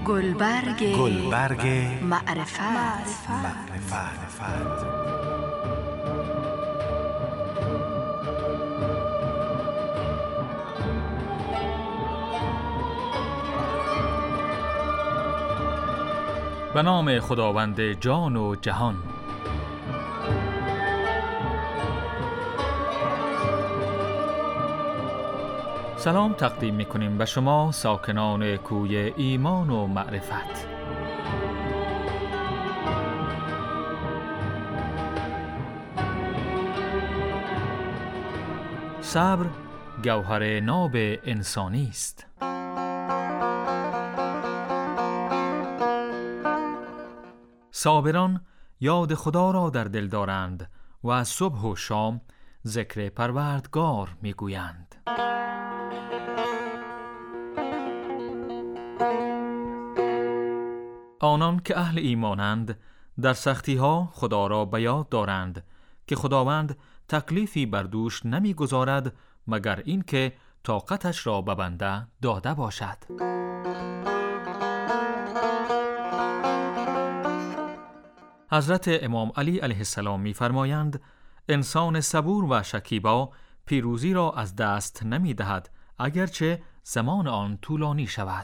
گلبرگ معرفت. به نام خداوند جان و جهان. سلام تقدیم می‌کنیم به شما ساکنان کوی ایمان و معرفت. صبر گوهر ناب انسانی است. صابران یاد خدا را در دل دارند و از صبح و شام ذکر پروردگار میگویند. آنان که اهل ایمانند در سختی ها خدا را به یاد دارند که خداوند تکلیفی بر دوش نمیگذارد مگر این که طاقتش را به بنده داده باشد. حضرت امام علی علیه السلام می‌فرمایند انسان صبور و شکیبا پیروزی را از دست نمی‌دهد اگرچه زمان آن طولانی شود.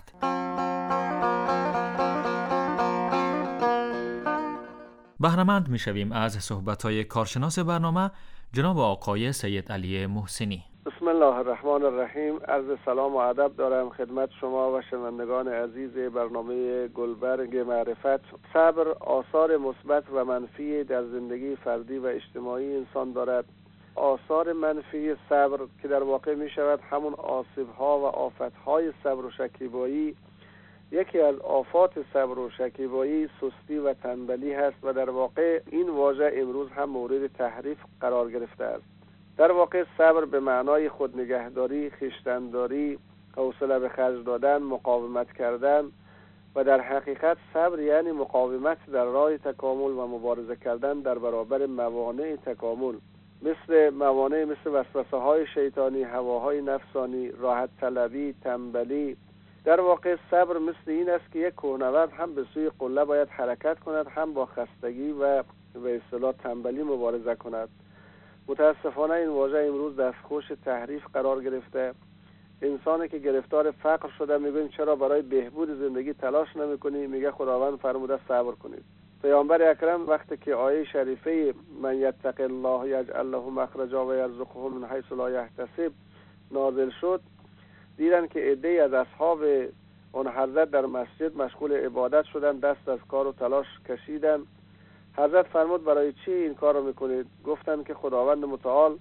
بهره‌مند می‌شویم از صحبت‌های کارشناس برنامه جناب آقای سید علی محسنی. بسم الله الرحمن الرحیم. عرض سلام و ادب دارم خدمت شما و شنوندگان عزیز برنامه گلبرگ معرفت. صبر آثار مثبت و منفی در زندگی فردی و اجتماعی انسان دارد. آثار منفی صبر که در واقع می شود همون آسیب‌ها و آفت‌های صبر و شکیبایی، یکی از آفات صبر و شکیبایی سستی و تنبلی هست و در واقع این واژه امروز هم مورد تحریف قرار گرفته است. در واقع صبر به معنای خودنگهداری، خویشتن‌داری، حوصله به خرج دادن، مقاومت کردن و در حقیقت صبر یعنی مقاومت در راه تکامل و مبارزه کردن در برابر موانع تکامل، مثل وسوسه‌های شیطانی، هواهای نفسانی، راحت طلبی، تنبلی. در واقع صبر مثل این است که یک کوهنورد هم به سوی قله باید حرکت کند، هم با خستگی و به اصطلاح تنبلی مبارزه کند. متاسفانه این واژه امروز دستخوش تحریف قرار گرفته. انسانی که گرفتار فقر شده میگویم چرا برای بهبود زندگی تلاش نمی‌کنی؟ میگه خداوند فرموده صبر کنید. پیامبر اکرم وقتی که آیه شریفه من یتق الله یجعل له مخرجا و یرزقه من حیث لا یحتسب نازل شد، دیدن که عده‌ای از اصحاب اون حضرت در مسجد مشغول عبادت شدن، دست از کار و تلاش کشیدن. حضرت فرمود برای چی این کار رو میکنید؟ گفتن که خداوند متعال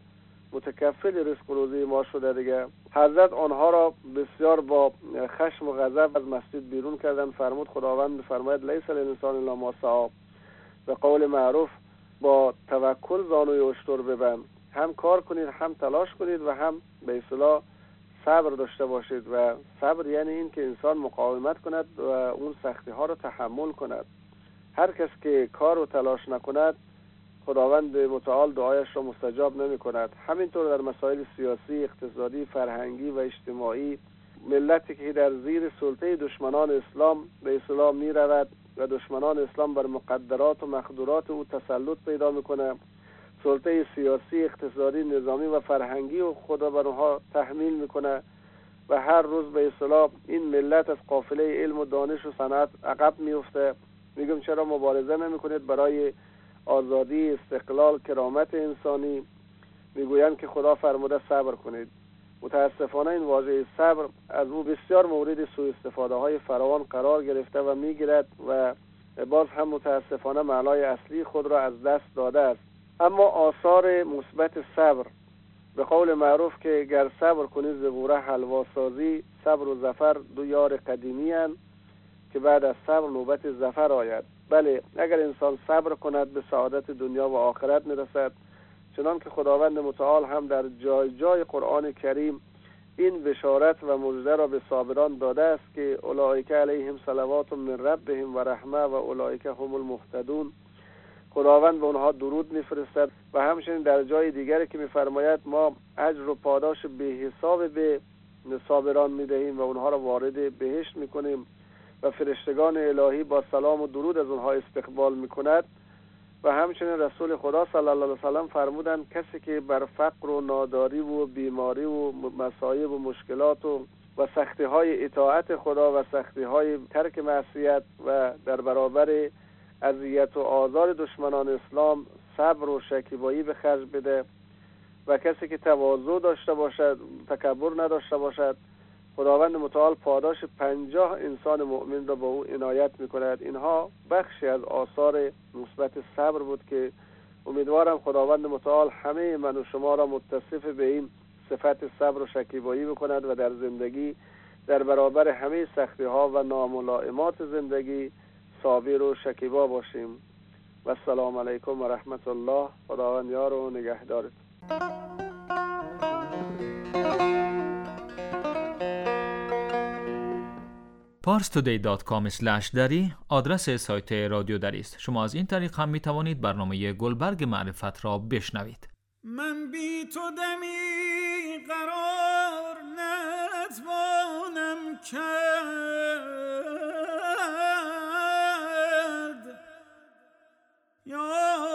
متکفل رزق و روزی ما شده دیگه. حضرت آنها را بسیار با خشم و غضب از مسجد بیرون کردن. فرمود خداوند فرماید لیس للانسان الا ما سعی، به قول معروف با توکل زانوی اشتر ببند، هم کار کنید، هم تلاش کنید و هم به اصطلاح صبر داشته باشید. و صبر یعنی این که انسان مقاومت کند و اون سختی ها رو تحمل کند. هر کس که کار و تلاش نکند خداوند متعال دعایش را مستجاب نمی کند. همینطور در مسائل سیاسی، اقتصادی، فرهنگی و اجتماعی، ملتی که در زیر سلطه دشمنان اسلام به اسلام می رود و دشمنان اسلام بر مقدرات و مقدورات او تسلط پیدا می کنه، سلطه سیاسی، اقتصادی، نظامی و فرهنگی و خدا بر اونها تحمیل می کنه و هر روز به اصطلاح این ملت از قافله علم و دانش و صنعت عقب می افته. میگم چرا مبارزه نمی کنید برای آزادی، استقلال، کرامت انسانی؟ میگویند که خدا فرموده صبر کنید. متاسفانه این واژه صبر از او بسیار مورد سوء استفاده های فراوان قرار گرفته و میگیرد و باز هم متاسفانه معنای اصلی خود را از دست داده است. اما آثار مثبت صبر، به قول معروف که گر صبر کنید ز غوره حلوا سازی، صبر و ظفر دو یار قدیمی اند که بعد از صبر نوبت ظفر آید. بله، اگر انسان صبر کند به سعادت دنیا و آخرت میرسد، چنان که خداوند متعال هم در جای جای قرآن کریم این بشارت و مژده را به صابران داده است که اولئک علیهم صلوات من ربهم و رحمه و اولئک هم المهتدون. خداوند به اونها درود میفرستد و همچنین در جای دیگری که میفرماید ما اجر و پاداش به حساب به صابران میدهیم و اونها را وارد بهشت میکنیم. و فرشتگان الهی با سلام و درود از اونها استقبال میکند. و همچنین رسول خدا صلی الله علیه و سلم فرمودند کسی که بر فقر و ناداری و بیماری و مصائب و مشکلات و سختی های اطاعت خدا و سختی های ترک معصیت و در برابر اذیت و آزار دشمنان اسلام صبر و شکیبایی به خرج بده و کسی که تواضع داشته باشد، تکبر نداشته باشد، خداوند متعال پاداش 50 انسان مؤمن را به او عنایت می‌کند. اینها بخشی از آثار مثبت صبر بود که امیدوارم خداوند متعال همه من و شما را متصف به این صفت صبر و شکیبایی بکند و در زندگی در برابر همه سختی‌ها و ناملائمات زندگی صابر و شکیبا باشیم. و السلام علیکم و رحمت الله. خداوند یار و نگهدارت. parstoday.com/dari آدرس سایت رادیو دری است. شما از این طریق هم می توانید برنامه گلبرگ معرفت را بشنوید. من بی تو دمی قرار نتوانم کرد، یا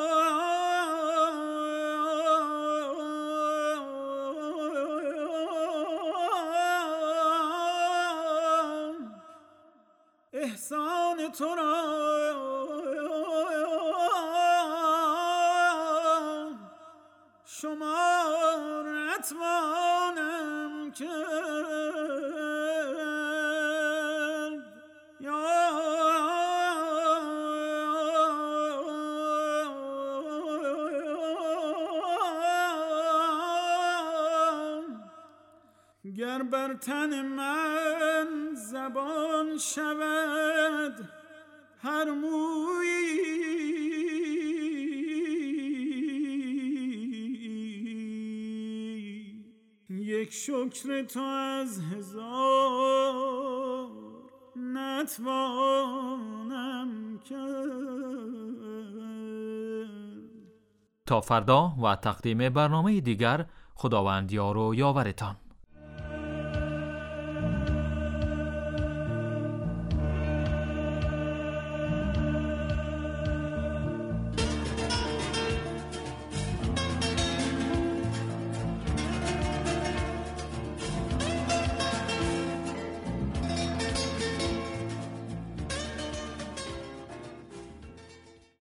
احسان تو را شمار نتوانم کرد، یا گر بر تن من زبان شود هر مویی، یک شکر تو از هزار نتوانم کرد. تا فردا و تقدیم برنامه دیگر، خداوند یار و یاورتان.